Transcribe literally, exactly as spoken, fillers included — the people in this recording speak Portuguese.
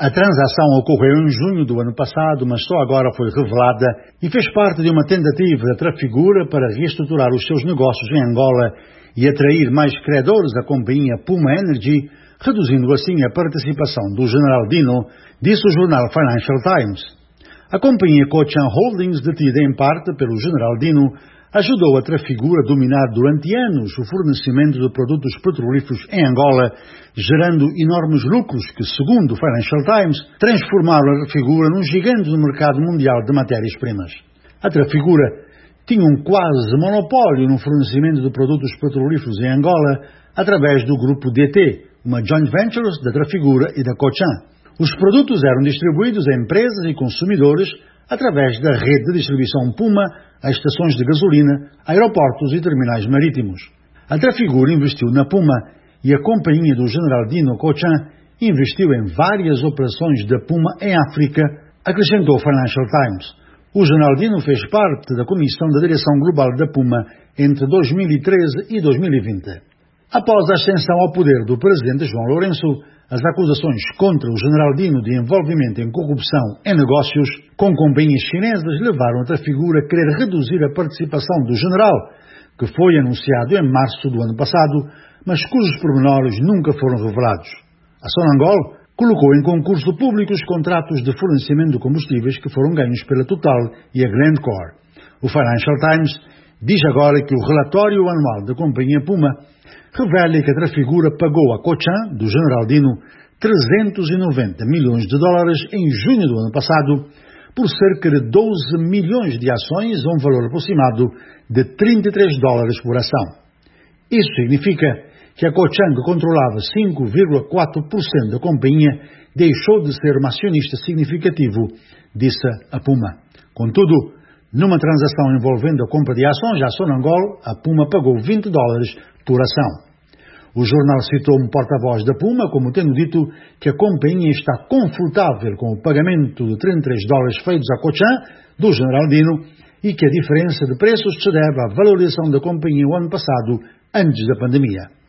A transação ocorreu em junho do ano passado, mas só agora foi revelada e fez parte de uma tentativa da Trafigura para reestruturar os seus negócios em Angola e atrair mais credores à companhia Puma Energy, reduzindo assim a participação do General Dino, disse o jornal Financial Times. A companhia Cochan Holdings, detida em parte pelo General Dino, ajudou a Trafigura a dominar durante anos o fornecimento de produtos petrolíferos em Angola, gerando enormes lucros que, segundo o Financial Times, transformaram a Trafigura num gigante no mercado mundial de matérias-primas. A Trafigura tinha um quase monopólio no fornecimento de produtos petrolíferos em Angola através do grupo D T, uma joint venture da Trafigura e da Cochan. Os produtos eram distribuídos a empresas e consumidores através da rede de distribuição Puma, a estações de gasolina, aeroportos e terminais marítimos. A Trafigura investiu na Puma e a companhia do General Dino Cochan investiu em várias operações da Puma em África, acrescentou o Financial Times. O General Dino fez parte da Comissão da Direção Global da Puma entre dois mil e treze e dois mil e vinte. Após a ascensão ao poder do presidente João Lourenço, as acusações contra o General Dino de envolvimento em corrupção em negócios com companhias chinesas levaram a Trafigura a querer reduzir a participação do general, que foi anunciado em março do ano passado, mas cujos pormenores nunca foram revelados. A Sonangol colocou em concurso público os contratos de fornecimento de combustíveis que foram ganhos pela Total e a Glencore. O Financial Times diz agora que o relatório anual da companhia Puma revela que a Trafigura pagou a Cochan, do General Dino, trezentos e noventa milhões de dólares em junho do ano passado, por cerca de doze milhões de ações a um valor aproximado de trinta e três dólares por ação. Isso significa que a Cochan, que controlava cinco vírgula quatro por cento da companhia, deixou de ser um acionista significativo, disse a Puma. Contudo, numa transação envolvendo a compra de ações à Sonangol, a Puma pagou vinte dólares por ação. O jornal citou um porta-voz da Puma como tendo dito que a companhia está confortável com o pagamento de trinta e três dólares feitos à Cochan, do General Dino, e que a diferença de preços se deve à valorização da companhia o ano passado, antes da pandemia.